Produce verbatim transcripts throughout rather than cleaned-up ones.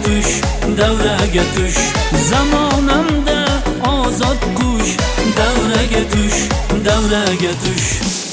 tush, davraga tush. Zamonamda ozod qush, davraga tush, davraga tush.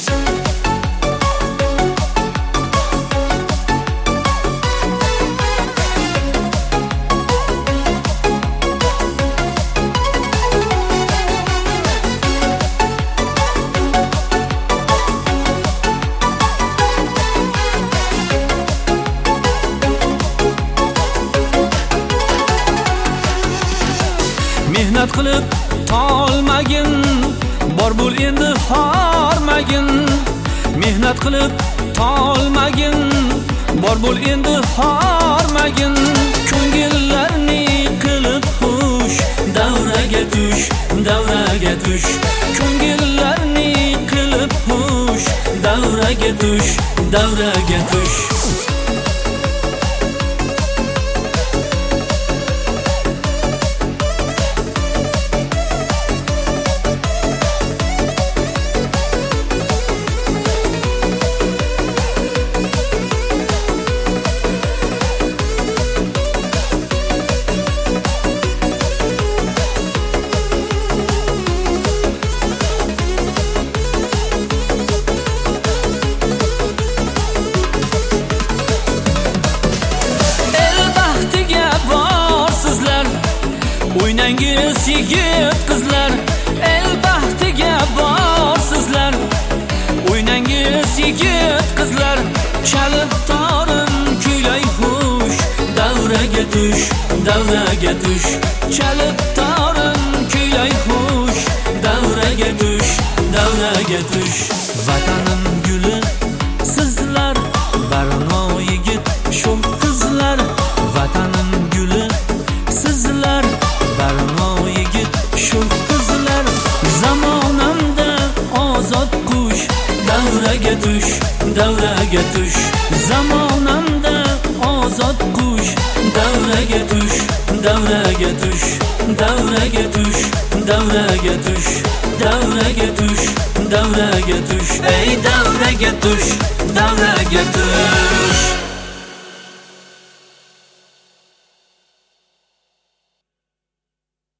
Mehnat qilib tolmagin, bor bo'l endi hormagin. Mehnat qilib tolmagin, bor bo'l endi hormagin. Ko'ngillarni qilib xush, davraga tush, davraga tush. Ko'ngillarni qilib xush, davraga tush, davraga tush. O'ynangiz yigit qizlar, el baxtiga borsizlar. O'ynangiz yigit qizlar, chalib torim kuylay xush, davraga tush, davraga tush. Chalib torim kuylay xush, davraga tush, davraga tush. Vatanim guli sizlar, barno yigit shu qizlar. Vatanim guli sizlar, barno yigit shu qizlar. Zamonamda ozod qush, davraga tush, davraga tush. Zamonamda ozod qush, davraga tush, davraga tush. Davraga tush, davraga tush. Davraga tush, davraga tush. Ey davraga tush, davraga tush.